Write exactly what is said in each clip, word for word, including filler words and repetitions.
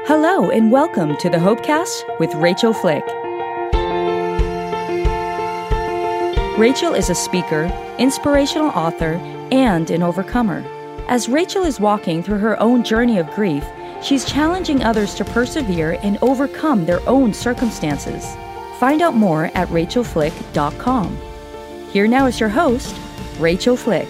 Hello and welcome to the Hopecast with Rachel Flick. Rachel is a speaker, inspirational author, and an overcomer. As Rachel is walking through her own journey of grief, she's challenging others to persevere and overcome their own circumstances. Find out more at rachel flick dot com. Here now is your host, Rachel Flick.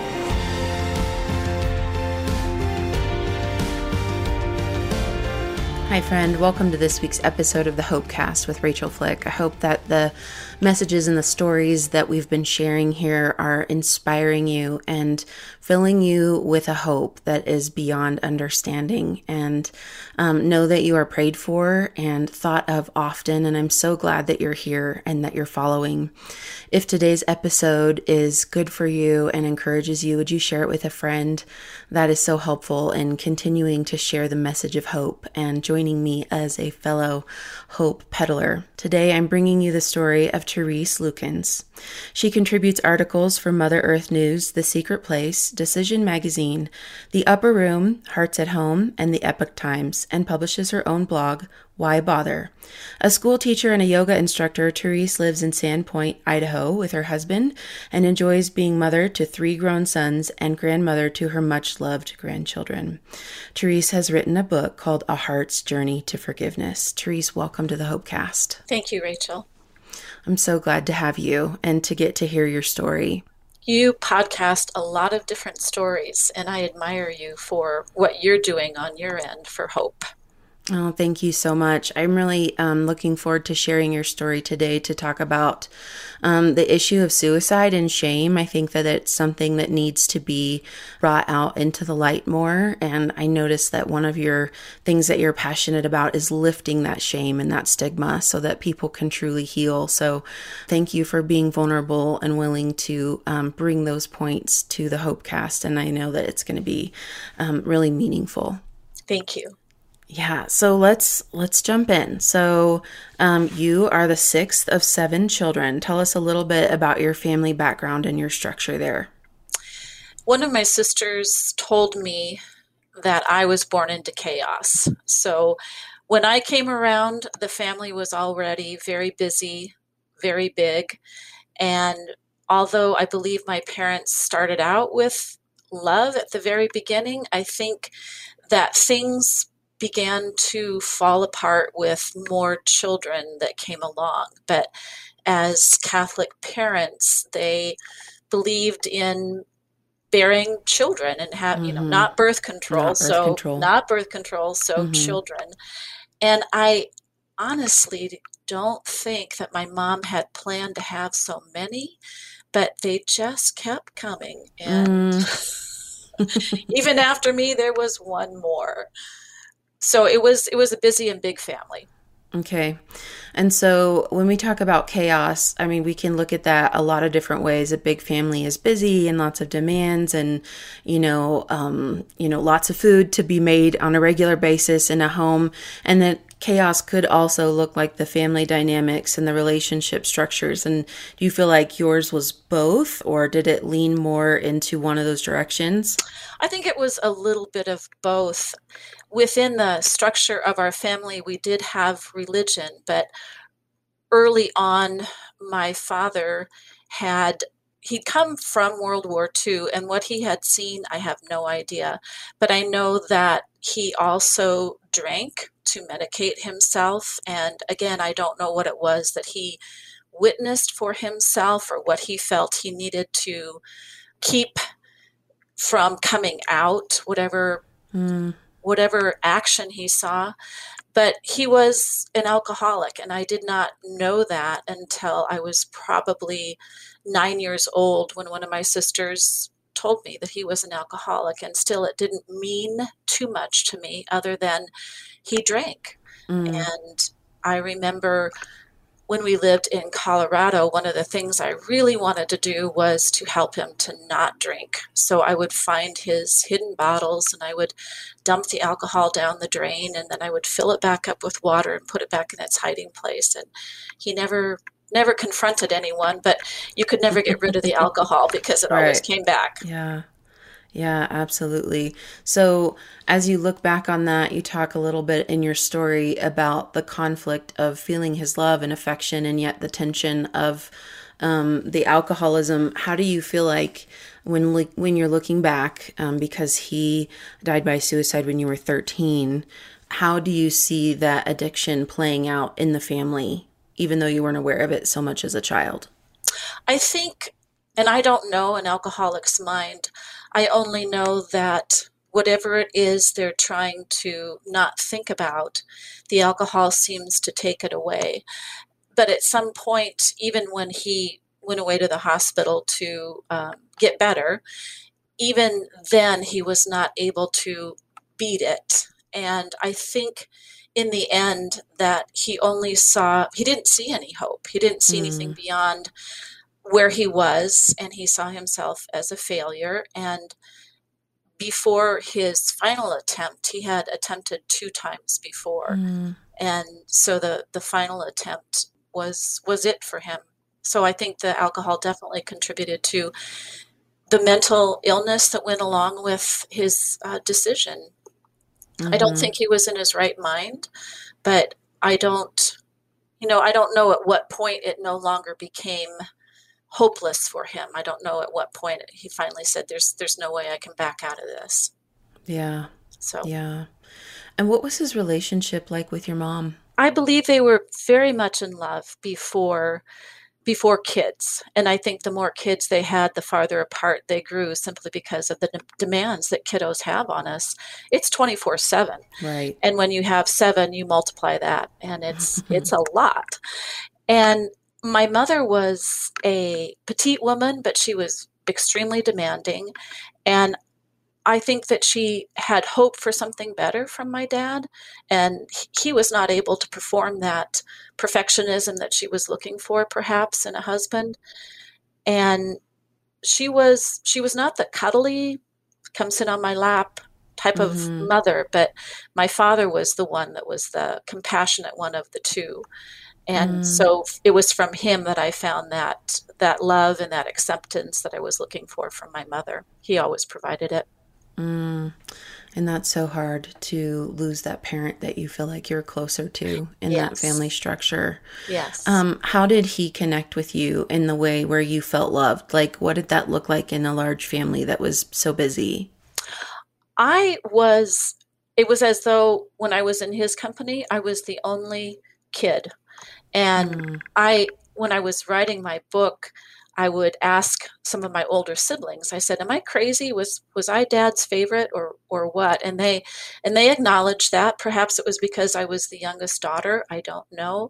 Hi friend, welcome to this week's episode of the Hopecast with Rachel Flick. I hope that the messages and the stories that we've been sharing here are inspiring you and filling you with a hope that is beyond understanding. And um, know that you are prayed for and thought of often, and I'm so glad that you're here and that you're following. If today's episode is good for you and encourages you, would you share it with a friend? That is so helpful in continuing to share the message of hope and joining me as a fellow hope peddler. Today, I'm bringing you the story of Therese Lukens. She contributes articles for Mother Earth News, The Secret Place, Decision Magazine, The Upper Room, Hearts at Home, and the Epoch Times, and publishes her own blog, Why Bother? A school teacher and a yoga instructor, Therese lives in Sandpoint, Idaho, with her husband and enjoys being mother to three grown sons and grandmother to her much-loved grandchildren. Therese has written a book called A Heart's Journey to Forgiveness. Therese, welcome to the Hopecast. Thank you, Rachel. I'm so glad to have you and to get to hear your story. You podcast a lot of different stories, and I admire you for what you're doing on your end for hope. Oh, thank you so much. I'm really um, looking forward to sharing your story today to talk about um, the issue of suicide and shame. I think that it's something that needs to be brought out into the light more. And I noticed that one of your things that you're passionate about is lifting that shame and that stigma so that people can truly heal. So thank you for being vulnerable and willing to um, bring those points to the Hopecast. And I know that it's going to be um, really meaningful. Thank you. Yeah, so let's let's jump in. So um, you are the sixth of seven children. Tell us a little bit about your family background and your structure there. One of my sisters told me that I was born into chaos. So when I came around, the family was already very busy, very big. And although I believe my parents started out with love at the very beginning, I think that things began to fall apart with more children that came along. But as Catholic parents, they believed in bearing children and have, mm-hmm. you know, not birth control. Not birth so control. not birth control, so mm-hmm. children. And I honestly don't think that my mom had planned to have so many, but they just kept coming. And mm. even after me, there was one more. So it was it was a busy and big family. Okay. And so when we talk about chaos, I mean, we can look at that a lot of different ways. A big family is busy and lots of demands and, you know, um, you know, lots of food to be made on a regular basis in a home. And then chaos could also look like the family dynamics and the relationship structures. And do you feel like yours was both, or did it lean more into one of those directions? I think it was a little bit of both. Within the structure of our family, we did have religion, but early on, my father had, he'd come from World War Two, and what he had seen, I have no idea. But I know that he also drank to medicate himself, and again, I don't know what it was that he witnessed for himself or what he felt he needed to keep from coming out, whatever... Mm. whatever action he saw, but he was an alcoholic, and I did not know that until I was probably nine years old when one of my sisters told me that he was an alcoholic, and still it didn't mean too much to me other than he drank. Mm. And I remember when we lived in Colorado, one of the things I really wanted to do was to help him to not drink. So I would find his hidden bottles and I would dump the alcohol down the drain, and then I would fill it back up with water and put it back in its hiding place. And he never never confronted anyone, but you could never get rid of the alcohol because it right. always came back. Yeah. Yeah, absolutely. So, as you look back on that, you talk a little bit in your story about the conflict of feeling his love and affection, and yet the tension of um, the alcoholism. How do you feel like when li- when you're looking back, um, because he died by suicide when you were thirteen? How do you see that addiction playing out in the family, even though you weren't aware of it so much as a child? I think, and I don't know an alcoholic's mind, I only know that whatever it is they're trying to not think about, the alcohol seems to take it away. But at some point, even when he went away to the hospital to um, get better, even then he was not able to beat it. And I think in the end that he only saw, he didn't see any hope. He didn't see anything Mm, beyond where he was, and he saw himself as a failure. And before his final attempt, he had attempted two times before. mm, And so the, the final attempt was was it for him. So I think the alcohol definitely contributed to the mental illness that went along with his uh, decision. I don't mm-hmm. think he was in his right mind, but I don't, you know, I don't know at what point it no longer became hopeless for him. I don't know at what point he finally said, "There's, there's no way I can back out of this." Yeah, So yeah. And what was his relationship like with your mom? I believe they were very much in love before before kids. And I think the more kids they had, the farther apart they grew simply because of the de- demands that kiddos have on us. It's twenty-four seven. Right. And when you have seven, you multiply that and it's it's a lot. And my mother was a petite woman, but she was extremely demanding. And I think that she had hope for something better from my dad, and he was not able to perform that perfectionism that she was looking for, perhaps, in a husband. And she was she was not the cuddly, come sit on my lap type of Mm-hmm. mother, but my father was the one that was the compassionate one of the two. And Mm, so it was from him that I found that that love and that acceptance that I was looking for from my mother. He always provided it. mm. And that's so hard to lose that parent that you feel like you're closer to in that Yes. family structure. Yes. Um, how did he connect with you in the way where you felt loved? Like, what did that look like in a large family that was so busy? I was, it was as though when I was in his company, I was the only kid. And Mm, I, when I was writing my book, I would ask some of my older siblings. I said, "Am I crazy? Was was I Dad's favorite, or or what?" And they and they acknowledged that. Perhaps it was because I was the youngest daughter. I don't know.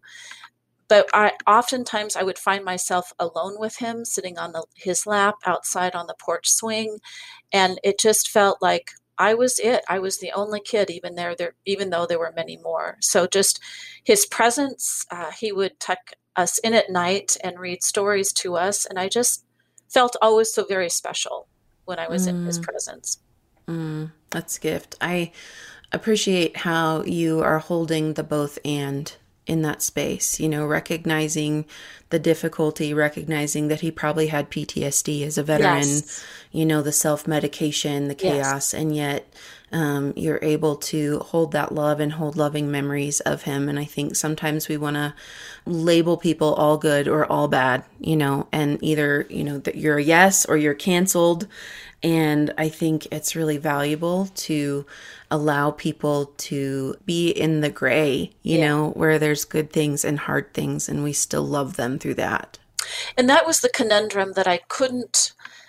But I oftentimes I would find myself alone with him, sitting on the, his lap outside on the porch swing, and it just felt like I was it. I was the only kid, even there, there even though there were many more. So just his presence, uh, he would tuck us in at night and read stories to us, and I just felt always so very special when I was in his mm, presence. mm. That's a gift. I appreciate how you are holding the both and in that space, you know, recognizing the difficulty, recognizing that he probably had P T S D as a veteran, Yes, you know, the self medication, the yes, chaos, and yet um, you're able to hold that love and hold loving memories of him. And I think sometimes we want to label people all good or all bad, you know, and either, you know, that you're a yes or you're canceled. And I think it's really valuable to allow people to be in the gray, you yeah. know, where there's good things and hard things, and we still love them through that. And that was the conundrum that I couldn't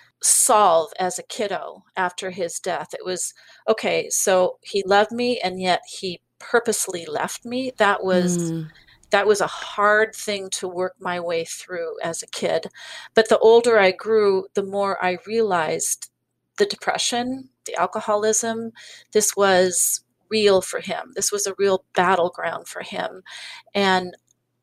solve as a kiddo after his death. It was okay, so he loved me and yet he purposely left me. That was Mm, that was a hard thing to work my way through as a kid. But the older I grew, the more I realized the depression, the alcoholism, this was real for him. This was a real battleground for him. And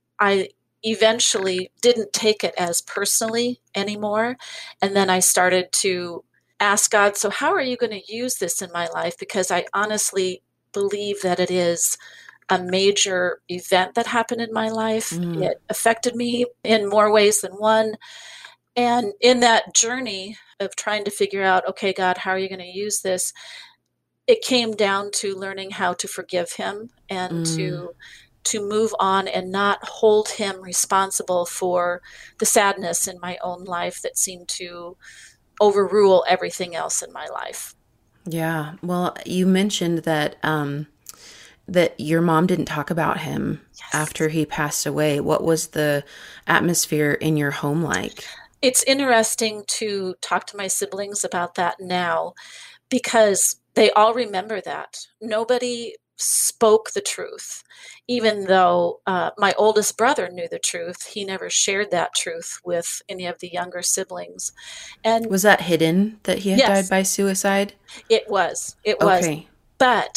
I eventually didn't take it as personally anymore. And then I started to ask God, so how are you going to use this in my life? Because I honestly believe that it is a major event that happened in my life. mm, It affected me in more ways than one. And in that journey, of trying to figure out, okay, God, how are you going to use this? It came down to learning how to forgive him and Mm. to to move on and not hold him responsible for the sadness in my own life that seemed to overrule everything else in my life. Yeah. Well, you mentioned that um, that your mom didn't talk about him Yes. after he passed away. What was the atmosphere in your home like? It's interesting to talk to my siblings about that now because they all remember that. Nobody spoke the truth, even though uh, my oldest brother knew the truth. He never shared that truth with any of the younger siblings. And Was that hidden that he had died yes, by suicide? it was. It was. Okay. But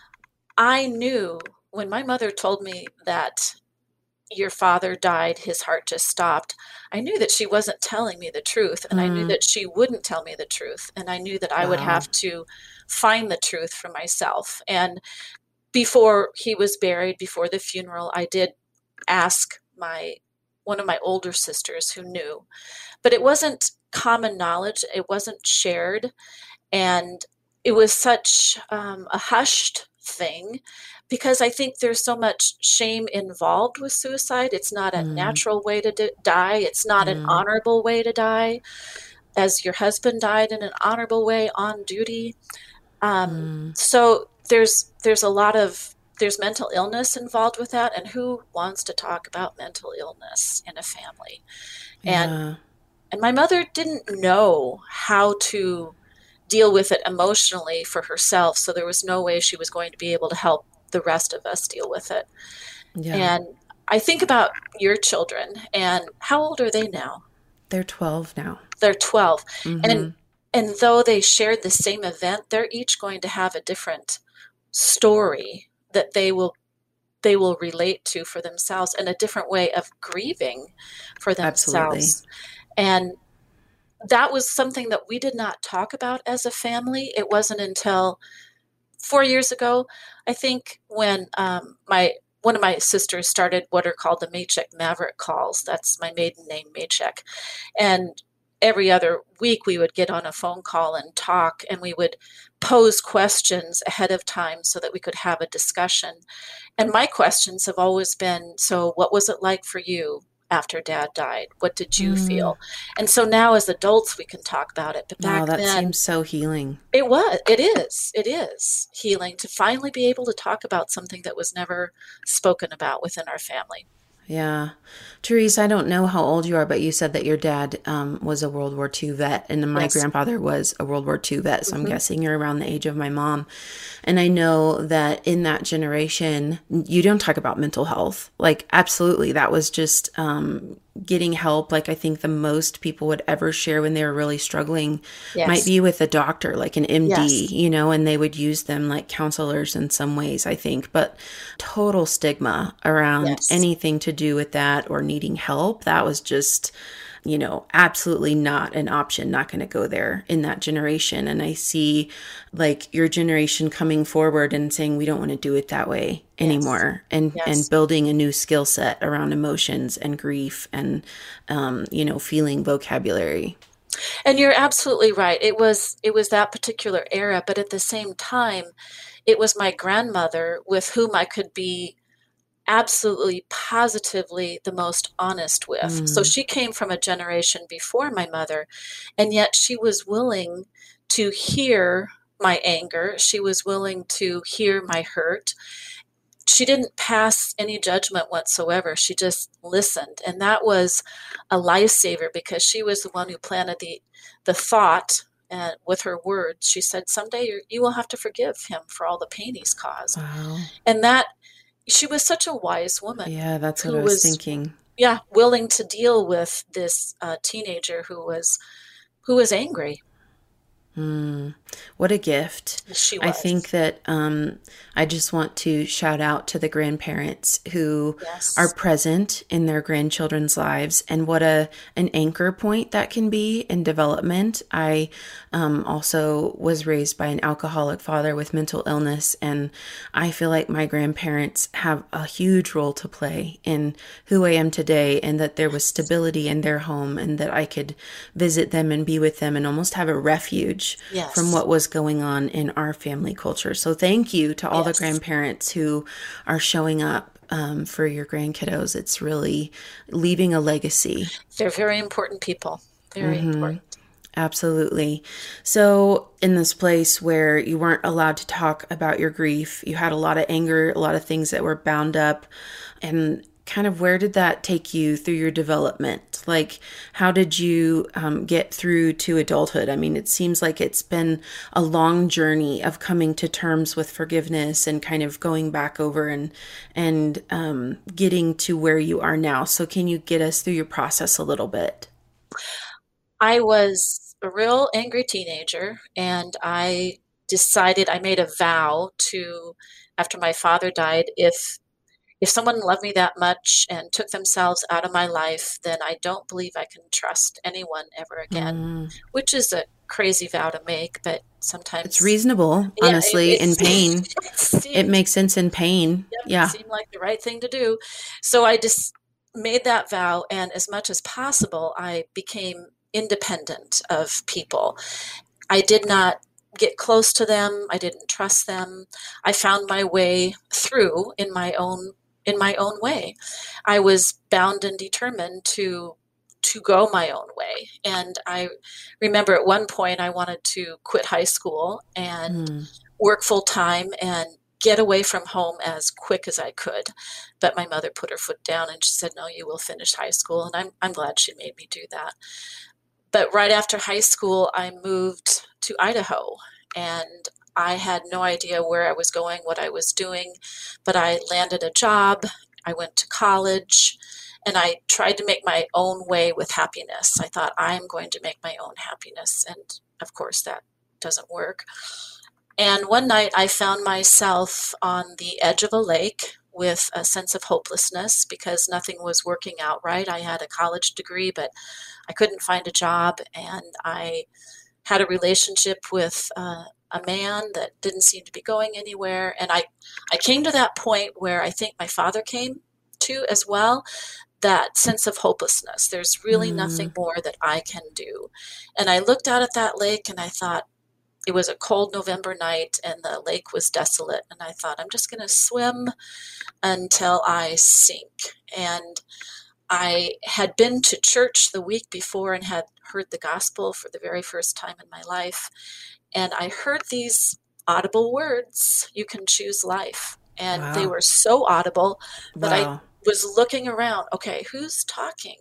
I knew when my mother told me that your father died, his heart just stopped. I knew that she wasn't telling me the truth, and I knew Mm. that she wouldn't tell me the truth, and I knew that I would Wow. have to find the truth for myself. And before he was buried, before the funeral, I did ask my one of my older sisters who knew, but it wasn't common knowledge. It wasn't shared, and it was such um, a hushed thing because I think there's so much shame involved with suicide. It's not a Mm. natural way to d- die. It's not an Mm. honorable way to die, as your husband died in an honorable way on duty. Um, Mm. so there's there's a lot of there's mental illness involved with that, and who wants to talk about mental illness in a family? And Yeah. and my mother didn't know how to deal with it emotionally for herself, so there was no way she was going to be able to help the rest of us deal with it. Yeah. And I think about your children, and how old are they now? They're twelve now. They're twelve. Mhm. And and though they shared the same event, they're each going to have a different story that they will they will relate to for themselves, and a different way of grieving for Absolutely. themselves. And that was something that we did not talk about as a family. It wasn't until four years ago, I think, when um, my one of my sisters started what are called the Maycheck Maverick calls. That's my maiden name, Maycheck. And every other week we would get on a phone call and talk, and we would pose questions ahead of time so that we could have a discussion. And my questions have always been, so what was it like for you after Dad died? What did you Mm. feel? And so now as adults we can talk about it. But back Wow, that then seems so healing. it was, it is, it is healing to finally be able to talk about something that was never spoken about within our family. Yeah. Therese, I don't know how old you are, but you said that your dad um, was a World War Two vet, and then my Yes. grandfather was a World War Two vet. So I'm Mhm. guessing you're around the age of my mom. And I know that in that generation, you don't talk about mental health. Like, absolutely. That was just um, getting help. Like, I think the most people would ever share when they were really struggling Yes. might be with a doctor, like an M D, Yes. you know, and they would use them like counselors in some ways, I think. But total stigma around Yes. anything to do with that or needing help. That was just, you know, absolutely not an option, not going to go there in that generation. And I see like your generation coming forward and saying, we don't want to do it that way anymore. And, Yes. and building a new skill set around emotions and grief and, um, you know, feeling vocabulary. And you're absolutely right. It was it was that particular era, but at the same time, it was my grandmother with whom I could be absolutely positively the most honest with. Mm. So she came from a generation before my mother, and yet she was willing to hear my anger. She was willing to hear my hurt. She didn't pass any judgment whatsoever. She just listened. And that was a lifesaver because she was the one who planted the, the thought uh, with her words. She said, someday you're, you will have to forgive him for all the pain he's caused. Wow. And that, she was such a wise woman. Yeah, that's what who I was, was thinking. Yeah, willing to deal with this uh, teenager who was who was angry. Mm, what a gift. She I was. think that um, I just want to shout out to the grandparents who are Yes. present in their grandchildren's lives, and what a an anchor point that can be in development. I um, also was raised by an alcoholic father with mental illness, and I feel like my grandparents have a huge role to play in who I am today, and that there was stability in their home, and that I could visit them and be with them and almost have a refuge from Yes. what was going on in our family culture. So thank you to all the Yes. grandparents who are showing up um, for your grandkiddos. It's really leaving a legacy. They're very important people. Very Mm-hmm. important. Absolutely. So, in this place where you weren't allowed to talk about your grief, you had a lot of anger, a lot of things that were bound up, and kind of where did that take you through your development? Like, how did you um, get through to adulthood? I mean, it seems like it's been a long journey of coming to terms with forgiveness and kind of going back over and and um, getting to where you are now. So, can you get us through your process a little bit? I was a real angry teenager, and I decided I made a vow to, after my father died, if if someone loved me that much and took themselves out of my life, then I don't believe I can trust anyone ever again, Mm. which is a crazy vow to make, but It's sometimes, reasonable, yeah, it, honestly, in pain. it, it It seemed, makes sense in pain. yep, it Yeah. seemed like the right thing to do. So I just made that vow, and as much as possible, I became independent of people. I did not get close to them. I didn't trust them. I found my way through in my own in my own way. I was bound and determined to to go my own way. And I remember at one point I wanted to quit high school and Mm. work full time and get away from home as quick as I could. But my mother put her foot down and she said, "No, you will finish high school." And I'm I'm glad she made me do that. But right after high school, I moved to Idaho, and I had no idea where I was going, what I was doing, but I landed a job. I went to college, and I tried to make my own way with happiness. I thought, I'm going to make my own happiness. And of course, that doesn't work. And one night I found myself on the edge of a lake with a sense of hopelessness because nothing was working out right. I had a college degree, but I couldn't find a job, and I had a relationship with uh, a man that didn't seem to be going anywhere. And I, I came to that point where I think my father came to as well, that sense of hopelessness. There's really nothing Mm. more that I can do. And I looked out at that lake and I thought, it was a cold November night and the lake was desolate. And I thought, I'm just going to swim until I sink. And I had been to church the week before and had heard the gospel for the very first time in my life. And I heard these audible words, "You can choose life." And they Wow. were so audible that I Wow. was looking around, okay, who's talking?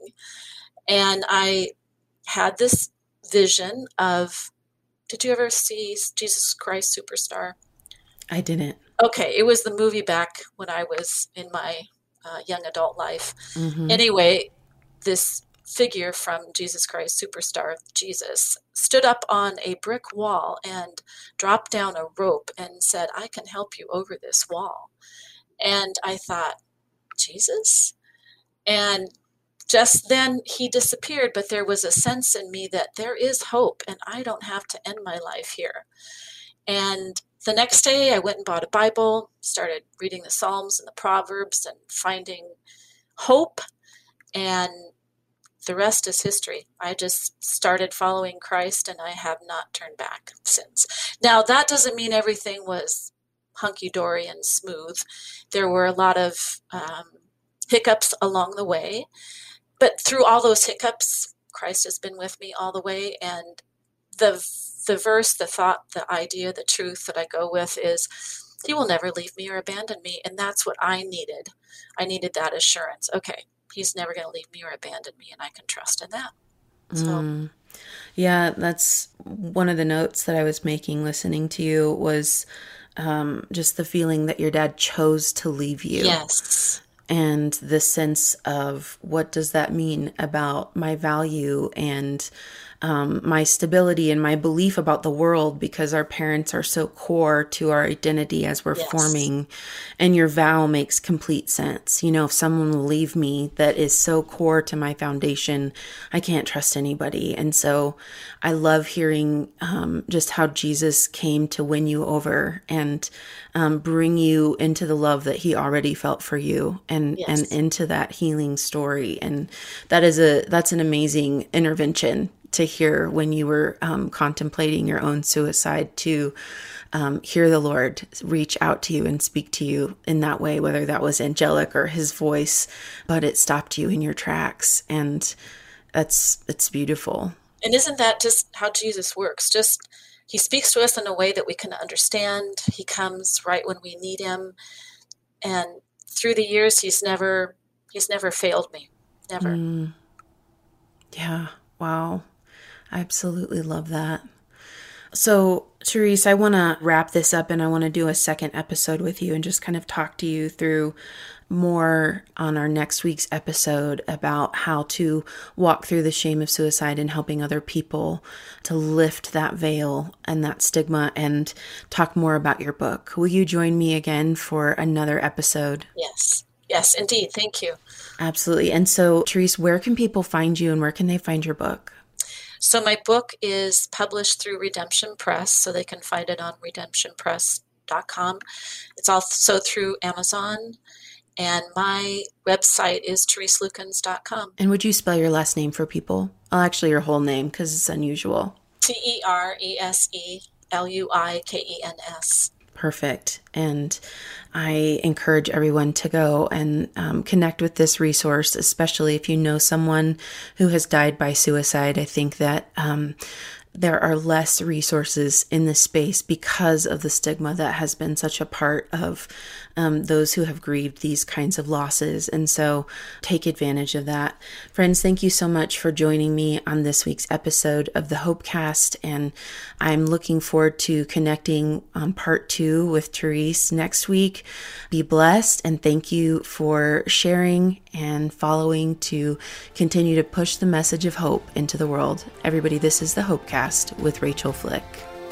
And I had this vision of, did you ever see Jesus Christ Superstar? I didn't. Okay, it was the movie back when I was in my uh, young adult life. Mm-hmm. Anyway, this figure from Jesus Christ Superstar, Jesus, stood up on a brick wall and dropped down a rope and said, "I can help you over this wall." And I thought, Jesus? And just then he disappeared, but there was a sense in me that there is hope and I don't have to end my life here. And the next day I went and bought a Bible, started reading the Psalms and the Proverbs and finding hope, and the rest is history. I just started following Christ and I have not turned back since. Now, that doesn't mean everything was hunky-dory and smooth. There were a lot of um, hiccups along the way, but through all those hiccups, Christ has been with me all the way. And the the verse, the thought, the idea, the truth that I go with is, He will never leave me or abandon me. And that's what I needed. I needed that assurance. Okay, He's never going to leave me or abandon me, and I can trust in that. So, Mm. Yeah, that's one of the notes that I was making listening to you was um, just the feeling that your dad chose to leave you. yes. And the sense of what does that mean about my value and um, my stability and my belief about the world, because our parents are so core to our identity as we're Yes. forming. And your vow makes complete sense. You know, if someone will leave me that is so core to my foundation, I can't trust anybody. And so I love hearing um, just how Jesus came to win you over and um, bring you into the love that he already felt for you, and, Yes. and into that healing story. And that is a, that's an amazing intervention to hear when you were um, contemplating your own suicide, to um, hear the Lord reach out to you and speak to you in that way, whether that was angelic or his voice, but it stopped you in your tracks. And that's, it's beautiful. And isn't that just how Jesus works? Just he speaks to us in a way that we can understand. He comes right when we need him. And through the years, he's never he's never failed me. Never. Mm. Yeah. Wow. I absolutely love that. So, Therese, I want to wrap this up, and I want to do a second episode with you and just kind of talk to you through more on our next week's episode about how to walk through the shame of suicide and helping other people to lift that veil and that stigma, and talk more about your book. Will you join me again for another episode? Yes. Yes, indeed. Thank you. Absolutely. And so, Therese, where can people find you, and where can they find your book? So my book is published through Redemption Press, so they can find it on redemption press dot com. It's also through Amazon, and my website is therese lukens dot com. And would you spell your last name for people? Oh, actually, your whole name, because it's unusual. T E R E S E L U I K E N S. Perfect. And I encourage everyone to go and um, connect with this resource, especially if you know someone who has died by suicide. I think that um, there are less resources in this space because of the stigma that has been such a part of um, those who have grieved these kinds of losses. And so take advantage of that. Friends, thank you so much for joining me on this week's episode of the Hopecast. And I'm looking forward to connecting on part two with Therese next week. Be blessed, and thank you for sharing and following to continue to push the message of hope into the world. Everybody, this is the Hopecast with Rachel Flick.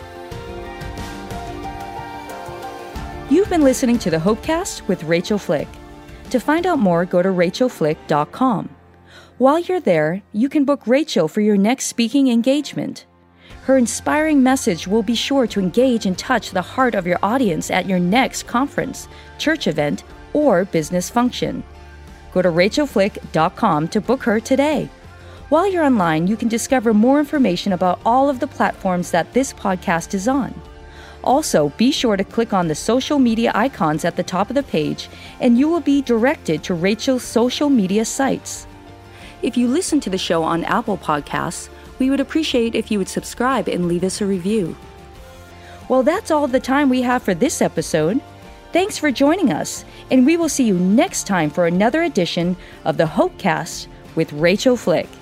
You've been listening to the Hopecast with Rachel Flick. To find out more, go to rachel flick dot com. While you're there, you can book Rachel for your next speaking engagement. Her inspiring message will be sure to engage and touch the heart of your audience at your next conference, church event, or business function. Go to rachel flick dot com to book her today. While you're online, you can discover more information about all of the platforms that this podcast is on. Also, be sure to click on the social media icons at the top of the page, and you will be directed to Rachel's social media sites. If you listen to the show on Apple Podcasts, we would appreciate if you would subscribe and leave us a review. Well, that's all the time we have for this episode. Thanks for joining us, and we will see you next time for another edition of the Hopecast with Rachel Flick.